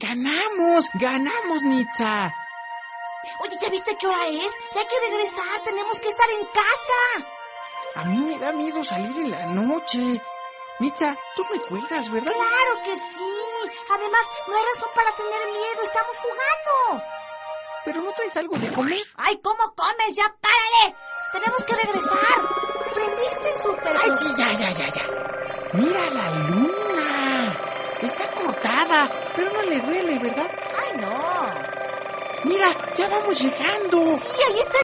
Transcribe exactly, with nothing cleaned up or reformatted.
¡Ganamos! ¡Ganamos, Nitza! Oye, ¿ya viste qué hora es? Ya hay que regresar, tenemos que estar en casa. A mí me da miedo salir en la noche. Nitza, tú me cuelgas, ¿verdad? Claro que sí. Además, no hay razón para tener miedo, estamos jugando. ¿Pero no traes algo de comer? ¡Ay, cómo comes! ¡Ya párale! Tenemos que regresar. ¿Prendiste el súper? ¡Ay, sí, ya, ya, ya, ya! ¡Mira la luna! Está cortada, pero no le duele, ¿verdad? ¡Ay, no! ¡Mira, ya vamos llegando! Sí, ahí está